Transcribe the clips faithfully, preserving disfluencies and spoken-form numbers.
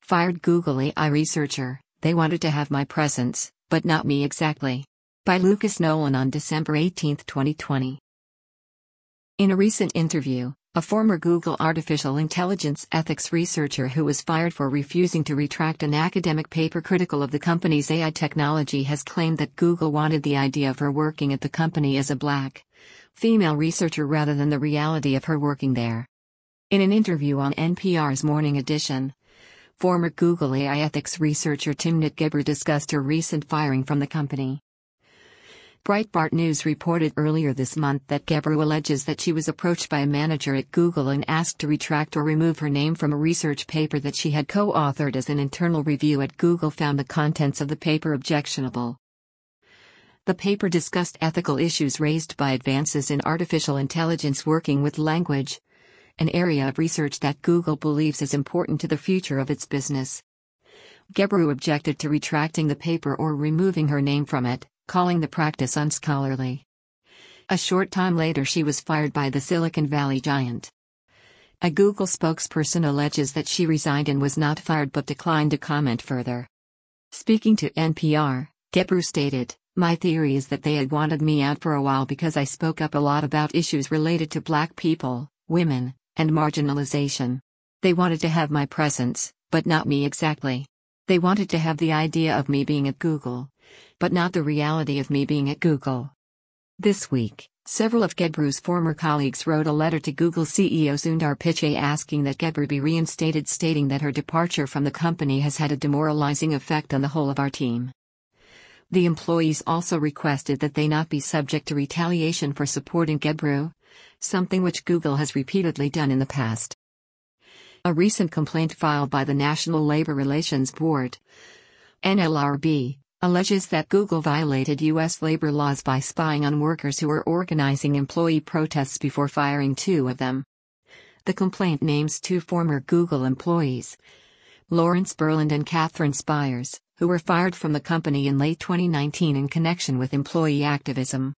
Fired Google A I researcher, they wanted to have my presence, but not me exactly. By Lucas Nolan on December eighteenth, twenty twenty. In a recent interview, a former Google artificial intelligence ethics researcher who was fired for refusing to retract an academic paper critical of the company's A I technology has claimed that Google wanted the idea of her working at the company as a black, female researcher rather than the reality of her working there. In an interview on N P R's Morning Edition, former Google A I ethics researcher Timnit Gebru discussed her recent firing from the company. Breitbart News reported earlier this month that Gebru alleges that she was approached by a manager at Google and asked to retract or remove her name from a research paper that she had co-authored, as an internal review at Google found the contents of the paper objectionable. The paper discussed ethical issues raised by advances in artificial intelligence working with language, an area of research that Google believes is important to the future of its business. Gebru objected to retracting the paper or removing her name from it, calling the practice unscholarly. A short time later, she was fired by the Silicon Valley giant. A Google spokesperson alleges that she resigned and was not fired but declined to comment further. Speaking to N P R, Gebru stated, "My theory is that they had wanted me out for a while because I spoke up a lot about issues related to black people, women, and marginalization. They wanted to have my presence, but not me exactly. They wanted to have the idea of me being at Google, but not the reality of me being at Google." This week, several of Gebru's former colleagues wrote a letter to Google C E O Sundar Pichai asking that Gebru be reinstated, stating that her departure from the company has had a demoralizing effect on the whole of our team. The employees also requested that they not be subject to retaliation for supporting Gebru, something which Google has repeatedly done in the past. A recent complaint filed by the National Labor Relations Board, N L R B, alleges that Google violated U S labor laws by spying on workers who were organizing employee protests before firing two of them. The complaint names two former Google employees, Lawrence Berland and Catherine Spires, who were fired from the company in late twenty nineteen in connection with employee activism.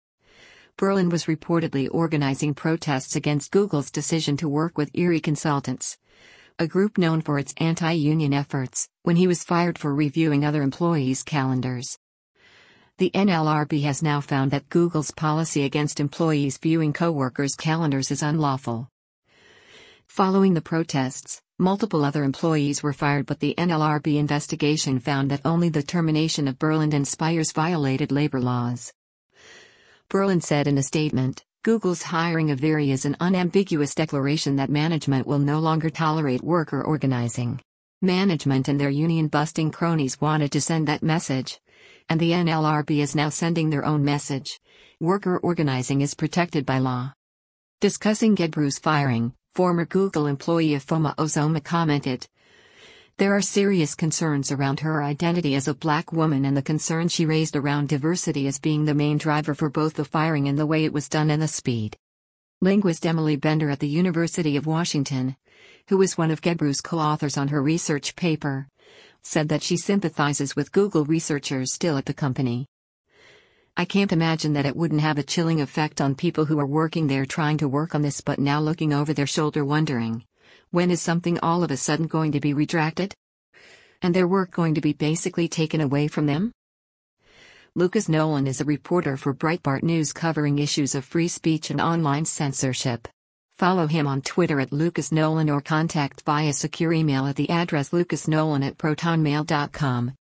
Berland was reportedly organizing protests against Google's decision to work with Erie Consultants, a group known for its anti-union efforts, when he was fired for reviewing other employees' calendars. The N L R B has now found that Google's policy against employees viewing coworkers' calendars is unlawful. Following the protests, multiple other employees were fired, but the N L R B investigation found that only the termination of Berland and Spires violated labor laws. Berland said in a statement, "Google's hiring of Veri is an unambiguous declaration that management will no longer tolerate worker organizing. Management and their union-busting cronies wanted to send that message, and the N L R B is now sending their own message. Worker organizing is protected by law." Discussing Gebru's firing, former Google employee Ifeoma Ozoma commented, "There are serious concerns around her identity as a black woman and the concerns she raised around diversity as being the main driver for both the firing and the way it was done and the speed." Linguist Emily Bender at the University of Washington, who was one of Gebru's co-authors on her research paper, said that she sympathizes with Google researchers still at the company. "I can't imagine that it wouldn't have a chilling effect on people who are working there trying to work on this but now looking over their shoulder wondering, when is something all of a sudden going to be retracted? And their work going to be basically taken away from them?" Lucas Nolan is a reporter for Breitbart News covering issues of free speech and online censorship. Follow him on Twitter at Lucas Nolan or contact via secure email at the address lucasnolan at protonmail dot com.